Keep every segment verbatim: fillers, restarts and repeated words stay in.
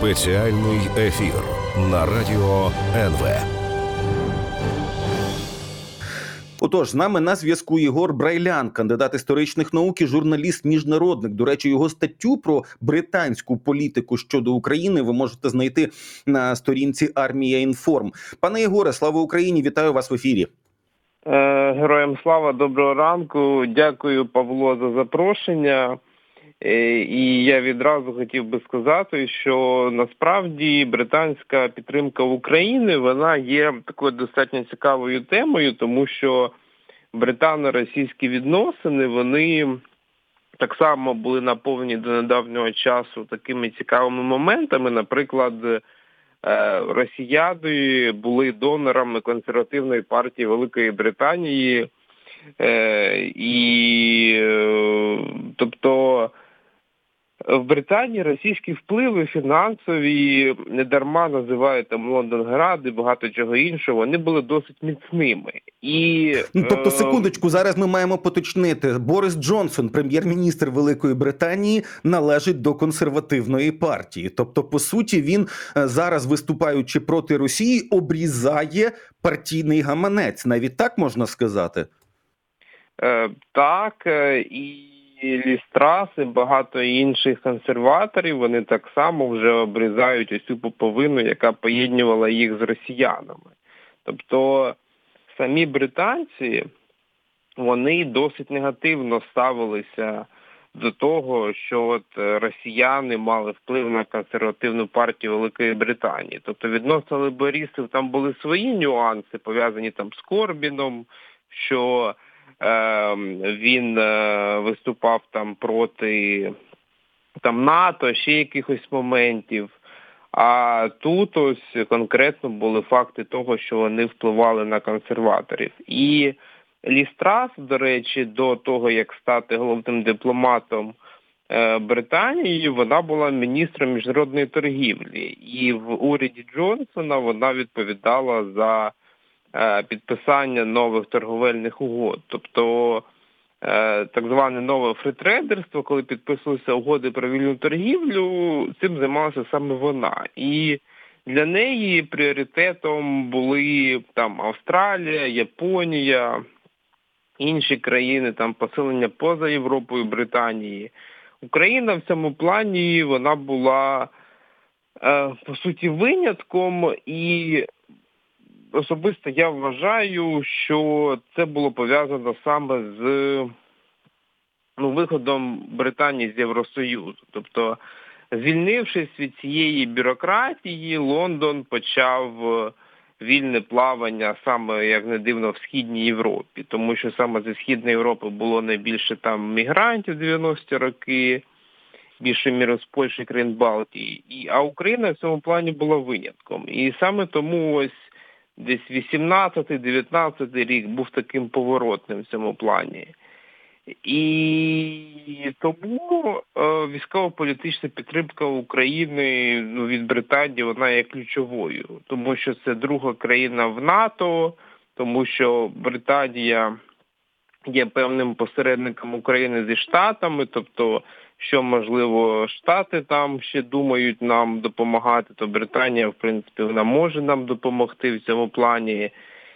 Спеціальний ефір на радіо ен ве. Отож, з нами на зв'язку Єгор Брайлян, кандидат історичних наук і журналіст-міжнародник. До речі, його статтю про британську політику щодо України ви можете знайти на сторінці Армія Інформ. Пане Єгоре, слава Україні! Вітаю вас в ефірі. Героям слава, доброго ранку. Дякую, Павло, за запрошення. І я відразу хотів би сказати, що насправді британська підтримка України, вона є такою достатньо цікавою темою, тому що британо-російські відносини, вони так само були наповнені до недавнього часу такими цікавими моментами. Наприклад, росіяни були донорами консервативної партії Великої Британії, і тобто в Британії російські впливи фінансові, недарма називають там Лондонград і багато чого іншого, вони були досить міцними. І, ну, тобто, секундочку, зараз ми маємо поточнити. Борис Джонсон, прем'єр-міністр Великої Британії, належить до консервативної партії. Тобто, по суті, він зараз, виступаючи проти Росії, обрізає партійний гаманець. Навіть так можна сказати? Е, так, і Лі Страс і багато інших консерваторів, вони так само вже обрізають ось цю пуповину, яка поєднувала їх з росіянами. Тобто самі британці, вони досить негативно ставилися до того, що от росіяни мали вплив на консервативну партію Великої Британії. Тобто відносно лейбористів там були свої нюанси, пов'язані там з Корбіном, що він виступав там проти там НАТО, ще якихось моментів. А тут ось конкретно були факти того, що вони впливали на консерваторів. І Лі Страс, до речі, до того, як стати головним дипломатом Британії, вона була міністром міжнародної торгівлі. І в уряді Джонсона вона відповідала за підписання нових торговельних угод. Тобто так зване нове фритрейдерство, коли підписувалися угоди про вільну торгівлю, цим займалася саме вона. І для неї пріоритетом були там Австралія, Японія, інші країни, там посилення поза Європою, Британії. Україна в цьому плані, вона була по суті винятком, і особисто я вважаю, що це було пов'язано саме з ну, виходом Британії з Євросоюзу. Тобто, звільнившись від цієї бюрократії, Лондон почав вільне плавання саме, як не дивно, в Східній Європі. Тому що саме зі Східної Європи було найбільше там мігрантів в дев'яності роки, більше міру з Польщі і країн Балтії. І, а Україна в цьому плані була винятком. І саме тому ось десь вісімнадцятий-дев'ятнадцятий рік був таким поворотним в цьому плані. І тому е, військово-політична підтримка України ну, від Британії, вона є ключовою. Тому що це друга країна в НАТО, тому що Британія є певним посередником України зі Штатами, тобто що, можливо, Штати там ще думають нам допомагати, то Британія, в принципі, вона може нам допомогти в цьому плані.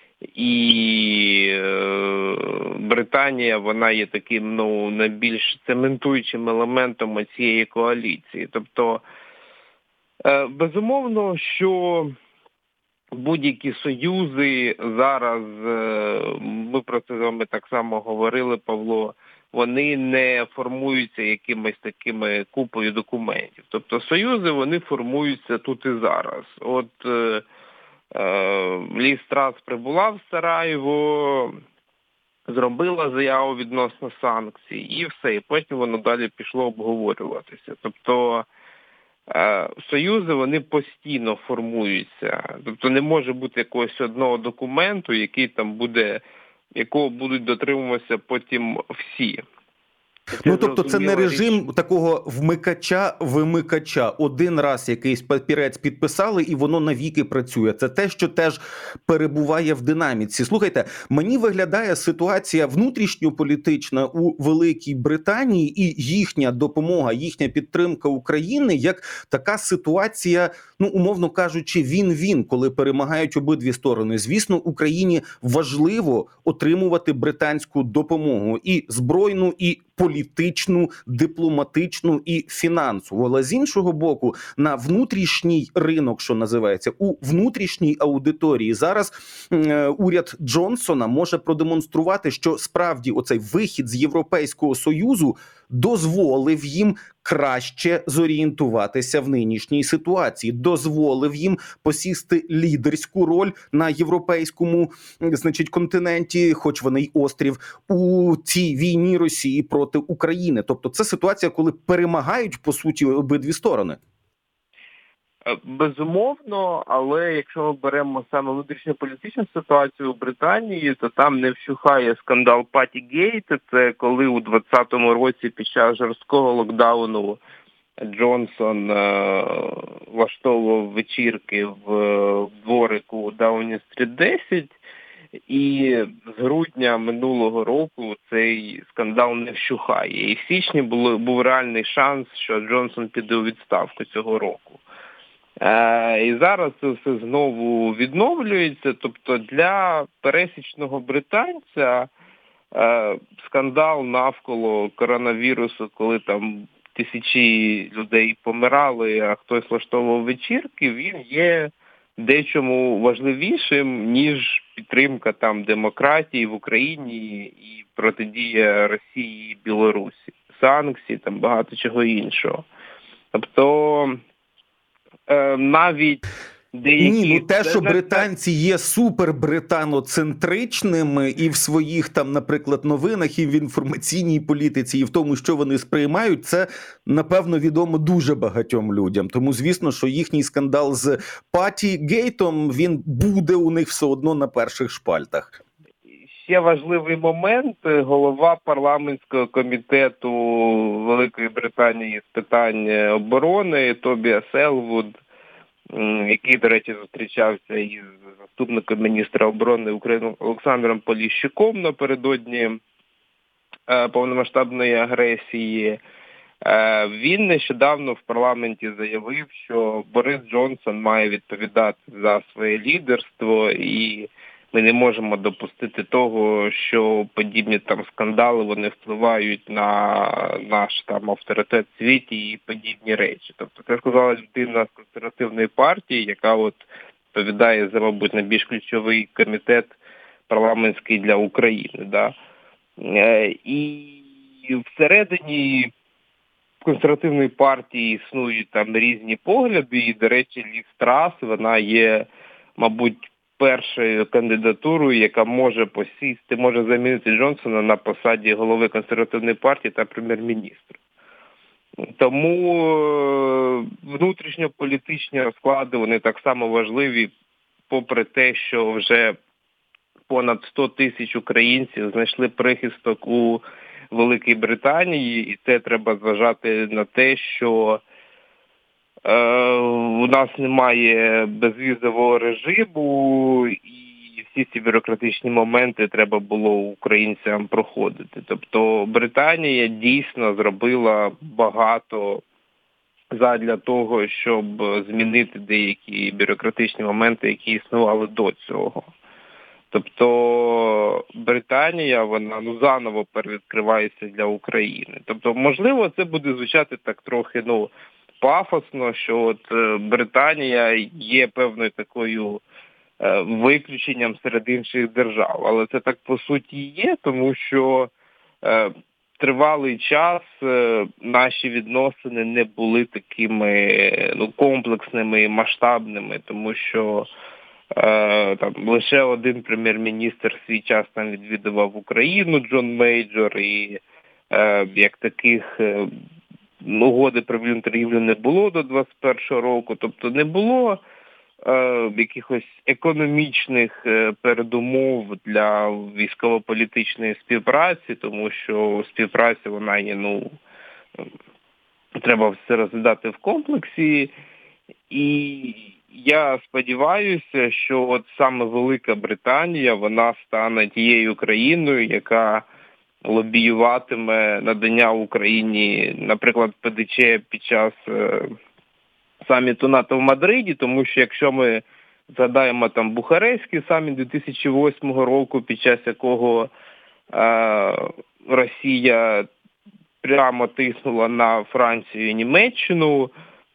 І е, Британія, вона є таким, ну, найбільш цементуючим елементом цієї коаліції. Тобто, е, безумовно, що будь-які союзи зараз, е, ми про це з вами так само говорили, Павло, вони не формуються якимись такими купою документів. Тобто союзи, вони формуються тут і зараз. От е, е, Лі Страс прибула в Сараєво, зробила заяву відносно санкцій і все. І потім воно далі пішло обговорюватися. Тобто е, союзи, вони постійно формуються. Тобто не може бути якогось одного документу, який там буде, якого будуть дотримуватися потім всі. Це Ну, тобто це не режим річ. такого вмикача-вимикача. Один раз якийсь папірець підписали, і воно навіки працює. Це те, що теж перебуває в динаміці. Слухайте, мені виглядає ситуація внутрішньополітична у Великій Британії і їхня допомога, їхня підтримка України як така ситуація, ну, умовно кажучи, він-він, коли перемагають обидві сторони. Звісно, Україні важливо отримувати британську допомогу і збройну, і політичну, дипломатичну і фінансову. Але з іншого боку, на внутрішній ринок, що називається, у внутрішній аудиторії зараз е, уряд Джонсона може продемонструвати, що справді оцей вихід з Європейського Союзу дозволив їм краще зорієнтуватися в нинішній ситуації, дозволив їм посісти лідерську роль на європейському, значить, континенті, хоч вони й острів, у цій війні Росії проти України. Тобто це ситуація, коли перемагають, по суті, обидві сторони. Безумовно, але якщо ми беремо саме внутрішньополітичну ситуацію у Британії, то там не вщухає скандал Паттігейт. Це коли у двадцятому році під час жорсткого локдауну Джонсон е- влаштовував вечірки в дворику Даунінг-стріт десять, і з грудня минулого року цей скандал не вщухає. І в січні було, був реальний шанс, що Джонсон піде у відставку цього року. Е, і зараз це все знову відновлюється. Тобто для пересічного британця е, скандал навколо коронавірусу, коли там тисячі людей помирали, а хтось влаштовував вечірки, він є дечому важливішим, ніж підтримка там демократії в Україні і протидія Росії і Білорусі, санкції, там багато чого іншого. Тобто е, навіть деякі... Ні, ну те, що британці є супербританоцентричними і в своїх там, наприклад, новинах, і в інформаційній політиці, і в тому, що вони сприймають, це, напевно, відомо дуже багатьом людям. Тому, звісно, що їхній скандал з Паттігейтом, він буде у них все одно на перших шпальтах. Ще важливий момент. Голова парламентського комітету Великої Британії з питань оборони Тобіас Елвуд, який, до речі, зустрічався із заступником міністра оборони України Олександром Поліщуком напередодні е, повномасштабної агресії, е, він нещодавно в парламенті заявив, що Борис Джонсон має відповідати за своє лідерство, і ми не можемо допустити того, що подібні там скандали, вони впливають на наш там авторитет в світі і подібні речі. Тобто це сказала людина з консервативної партії, яка от відповідає за, мабуть, найбільш ключовий комітет парламентський для України. Да? І всередині консервативної партії існують там різні погляди, і, до речі, Ліз Трас, вона є, мабуть, першою кандидатурою, яка може посісти, може замінити Джонсона на посаді голови консервативної партії та прем'єр-міністра. Тому внутрішньополітичні розклади, вони так само важливі, попри те, що вже понад сто тисяч українців знайшли прихисток у Великій Британії, і це треба зважати на те, що у нас немає безвізового режиму, і всі ці бюрократичні моменти треба було українцям проходити. Тобто Британія дійсно зробила багато задля того, щоб змінити деякі бюрократичні моменти, які існували до цього. Тобто Британія, вона ну заново перевідкривається для України. Тобто, можливо, це буде звучати так трохи, ну, пафосно, що от Британія є певною такою е, виключенням серед інших держав. Але це так по суті є, тому що е, тривалий час е, наші відносини не були такими ну, комплексними і масштабними, тому що е, там лише один прем'єр-міністр свій час там відвідував Україну, Джон Мейджор, і е, як таких е, угоди про вільну торгівлю не було до двадцять першого року, тобто не було е, якихось економічних е, передумов для військово-політичної співпраці, тому що співпраця, вона є, ну, треба все розглядати в комплексі. І я сподіваюся, що от саме Велика Британія, вона стане тією країною, яка лобіюватиме надання Україні, наприклад, ПДЧ під час е, саміту НАТО в Мадриді, тому що якщо ми згадаємо там Бухарестський саміт дві тисячі восьмого року, під час якого е, Росія прямо тиснула на Францію і Німеччину,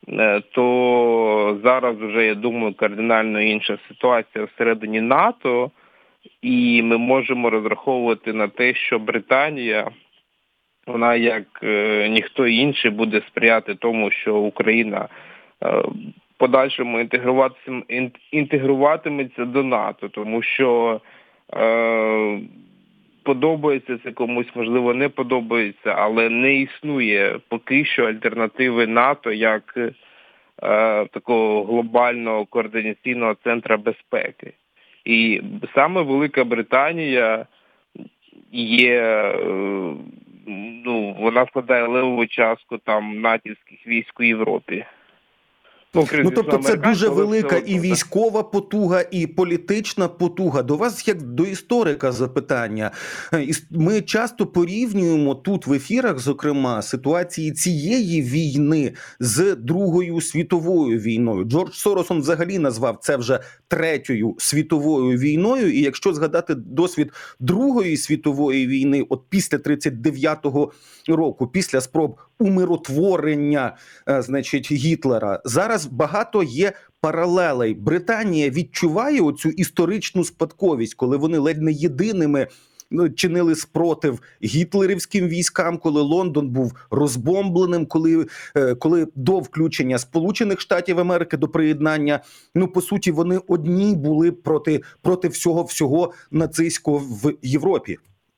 то зараз вже, я думаю, кардинально інша ситуація всередині НАТО, і ми можемо розраховувати на те, що Британія, вона як е, ніхто інший буде сприяти тому, що Україна е, в подальшому інтегруватиметься, інтегруватиметься до НАТО, тому що е, подобається це комусь, можливо, не подобається, але не існує поки що альтернативи НАТО як е, такого глобального координаційного центру безпеки. І саме Велика Британія є, е, ну, вона складає левову частку там натівських військ у Європі. Ну, ну, тобто це дуже велика і військова потуга, і політична потуга. До вас, як до історика, запитання. Ми часто порівнюємо тут в ефірах, зокрема, ситуації цієї війни з Другою світовою війною. Джордж Сорос он взагалі назвав це вже Третьою світовою війною. І якщо згадати досвід Другої світової війни, от після тридцять дев'ятого року, після спроб умиротворення, значить, Гітлера, зараз багато є паралелей. Британія відчуває оцю історичну спадковість, коли вони ледь не єдиними чинили спротив гітлерівським військам, коли Лондон був розбомбленим, коли, коли до включення Сполучених Штатів Америки, до приєднання, ну, по суті, вони одні були проти, проти всього-всього нацистського в Європі.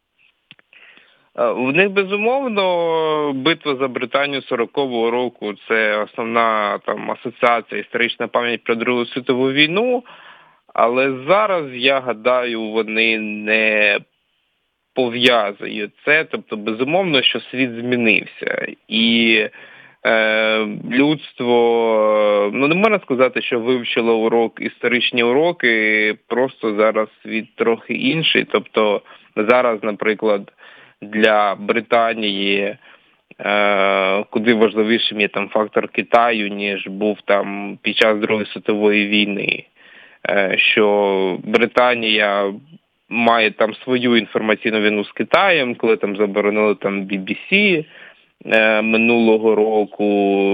В них, безумовно, битва за Британію сорокового року – це основна там асоціація, історична пам'ять про Другу світову війну, але зараз, я гадаю, вони не пов'язують це, тобто, безумовно, що світ змінився. І е, людство, ну, не можна сказати, що вивчило урок, історичні уроки, просто зараз світ трохи інший, тобто, зараз, наприклад, для Британії е, куди важливішим є там фактор Китаю, ніж був там під час Другої світової війни. Е, що Британія має там свою інформаційну війну з Китаєм, коли там заборонили там бі бі сі е, минулого року,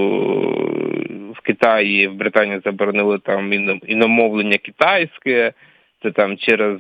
в Китаї, в Британії заборонили там іномовлення китайське, це там через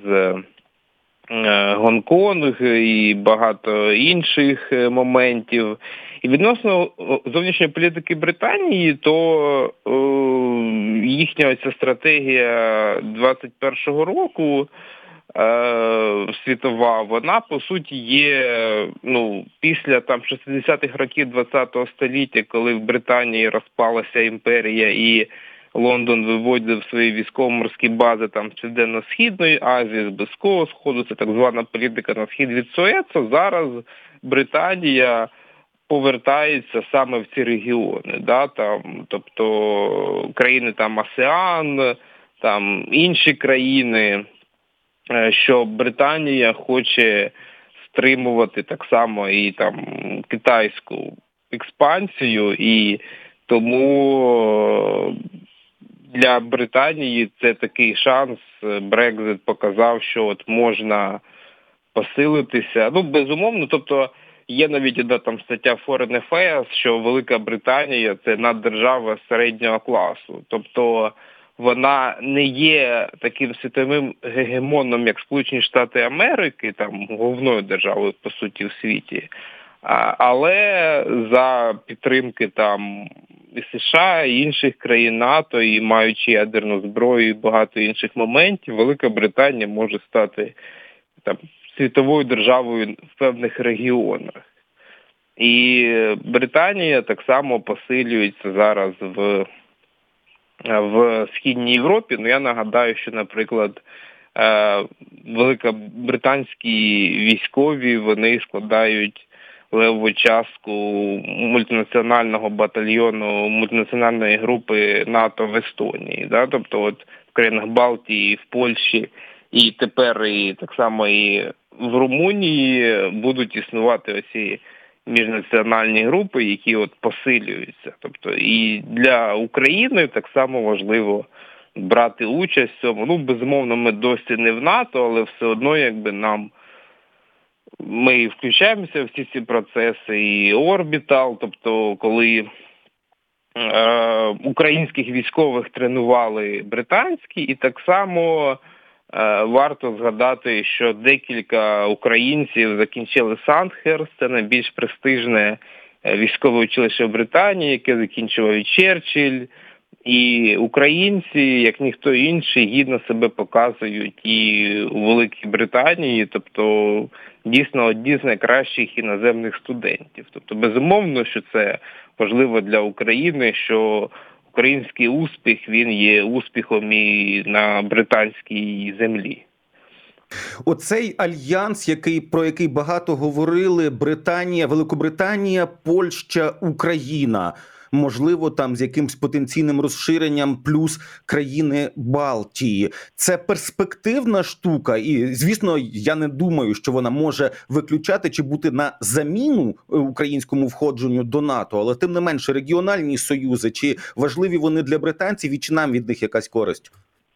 Гонконг і багато інших моментів. І відносно зовнішньої політики Британії, то е, їхня ця стратегія двадцять першого року е, світова, вона, по суті, є, ну, після там шістдесятих років ХХ століття, коли в Британії розпалася імперія і Лондон виводив свої військово-морські бази там з Південно-Східної Азії, з Близького Сходу, це так звана політика на схід від Суецу. Зараз Британія повертається саме в ці регіони, да, там, тобто країни там АСЕАН, там інші країни, що Британія хоче стримувати так само і там китайську експансію, і тому для Британії це такий шанс. Брекзит показав, що от можна посилитися. Ну, безумовно, тобто є навіть одна там стаття Foreign Affairs, що Велика Британія – це наддержава середнього класу. Тобто вона не є таким світовим гегемоном, як Сполучені Штати Америки, там головною державою, по суті, в світі. Але за підтримки там і США, і інших країн НАТО, і маючи ядерну зброю, і багато інших моментів, Велика Британія може стати там світовою державою в певних регіонах. І Британія так само посилюється зараз в в Східній Європі. Ну, я нагадаю, що, наприклад, великобританські військові, вони складають левову частку мультинаціонального батальйону, мультинаціональної групи НАТО в Естонії. Да? Тобто от в країнах Балтії, в Польщі і тепер і так само і в Румунії будуть існувати оці міжнаціональні групи, які от посилюються. Тобто і для України так само важливо брати участь в цьому. Ну, безумовно, ми досі не в НАТО, але все одно, якби нам, ми включаємося в всі ці процеси, і Орбітал, тобто коли е, українських військових тренували британські, і так само е, варто згадати, що декілька українців закінчили Сандхерст, це найбільш престижне військове училище в Британії, яке закінчував і Черчилль. І українці, як ніхто інший, гідно себе показують і у Великій Британії, тобто дійсно одні з найкращих іноземних студентів. Тобто безумовно, що це важливо для України, що український успіх, він є успіхом і на британській землі. Оцей альянс, який, про який багато говорили, Британія, Великобританія, Польща, Україна – можливо, там з якимсь потенційним розширенням плюс країни Балтії. Це перспективна штука і, звісно, я не думаю, що вона може виключати чи бути на заміну українському входженню до НАТО, але тим не менше регіональні союзи, чи важливі вони для британців і чи нам від них якась користь?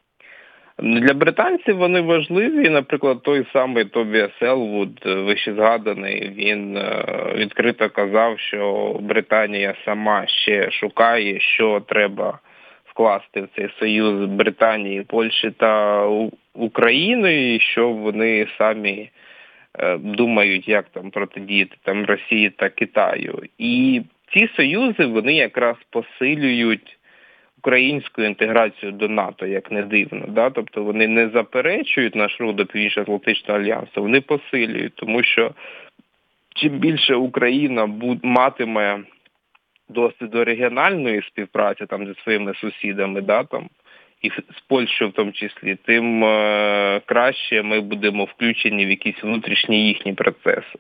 Для британців вони важливі. Наприклад, той самий Тобіас Елвуд, вище згаданий, він відкрито казав, що Британія сама ще шукає, що треба вкласти в цей союз Британії, Польщі та України, і що вони самі думають, як там протидіяти там Росії та Китаю. І ці союзи, вони якраз посилюють українську інтеграцію до НАТО, як не дивно. Да? Тобто вони не заперечують наш рух до Північно-Атлантичного альянсу, вони посилюють, тому що чим більше Україна матиме досвіду регіональної співпраці там зі своїми сусідами, да, там, і з Польщею в тому числі, тим е- краще ми будемо включені в якісь внутрішні їхні процеси.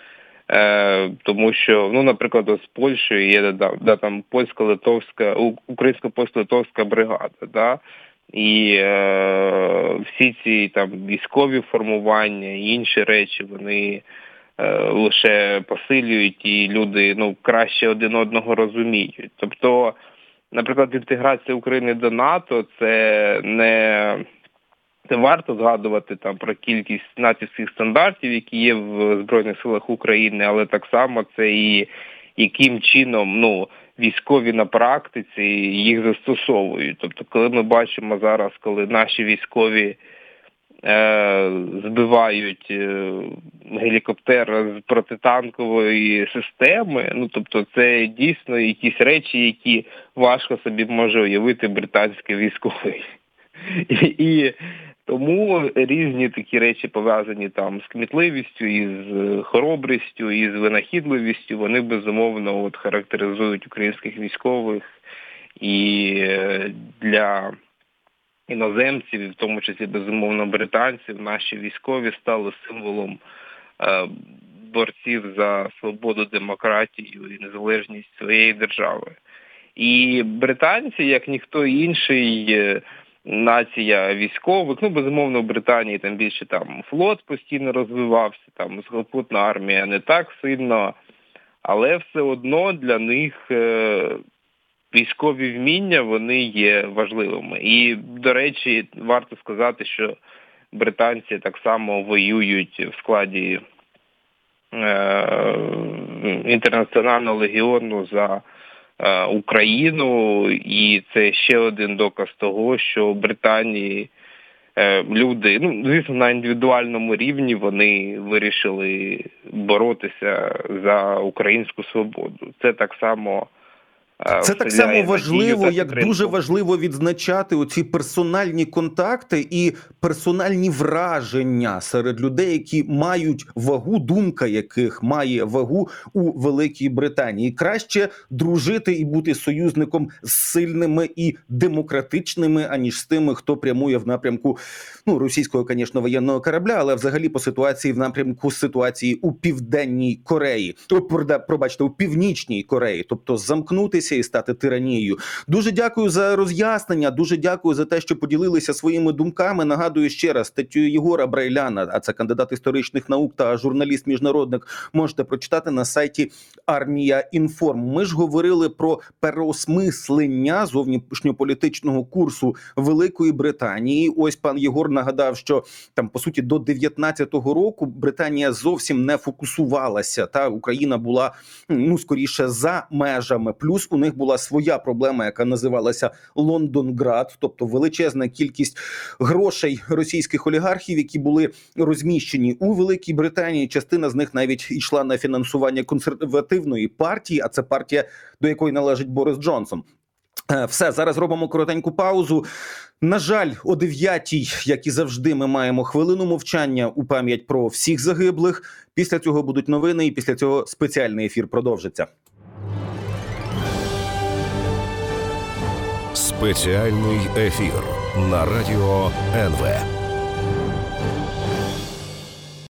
Е, тому що, ну, наприклад, з Польщею є да, да, там польсько-литовська, українсько-польсько-литовська бригада, да, і е, всі ці там військові формування і інші речі, вони е, лише посилюють, і люди, ну, краще один одного розуміють. Тобто, наприклад, інтеграція України до НАТО – це не... Це варто згадувати там про кількість натівських стандартів, які є в Збройних силах України, але так само це і яким чином, ну, військові на практиці їх застосовують. Тобто, коли ми бачимо зараз, коли наші військові е, збивають е, гелікоптер з протитанкової системи, ну, тобто це дійсно якісь речі, які важко собі може уявити британський військовий. І, і тому різні такі речі, пов'язані там з кмітливістю, із хоробрістю, із винахідливістю, вони безумовно от характеризують українських військових, і для іноземців, і в тому числі безумовно британців, наші військові стали символом е, борців за свободу, демократію і незалежність своєї держави. І британці, як ніхто інший, нація військових, ну, безумовно, в Британії там більше там флот постійно розвивався, там сухопутна армія не так сильно, але все одно для них е, військові вміння, вони є важливими. І, до речі, варто сказати, що британці так само воюють в складі е, інтернаціонального легіону за Україну, і це ще один доказ того, що в Британії люди, ну, звісно, на індивідуальному рівні вони вирішили боротися за українську свободу. Це так само Це так само важливо, як дуже важливо відзначати оці персональні контакти і персональні враження серед людей, які мають вагу, думка яких має вагу у Великій Британії. Краще дружити і бути союзником з сильними і демократичними, аніж з тими, хто прямує в напрямку, ну, російського, звісно, воєнного корабля, але взагалі по ситуації в напрямку ситуації у Південній Кореї. Пробачте, у Північній Кореї. Тобто замкнутися і стати тиранією. Дуже дякую за роз'яснення, дуже дякую за те, що поділилися своїми думками. Нагадую ще раз, статтю Єгора Брайляна, а це кандидат історичних наук та журналіст-міжнародник, можете прочитати на сайті Армія Інформ. Ми ж говорили про переосмислення зовнішньополітичного курсу Великої Британії. Ось пан Єгор нагадав, що там, по суті, до дев'ятнадцятого року Британія зовсім не фокусувалася. Та Україна була, ну, скоріше, за межами. Плюс у них була своя проблема, яка називалася Лондонград, тобто величезна кількість грошей російських олігархів, які були розміщені у Великій Британії. Частина з них навіть йшла на фінансування консервативної партії, а це партія, до якої належить Борис Джонсон. Все, зараз робимо коротеньку паузу. На жаль, о дев'ятій, як і завжди, ми маємо хвилину мовчання у пам'ять про всіх загиблих. Після цього будуть новини, і після цього спеціальний ефір продовжиться. Спеціальний ефір на радіо ен ве.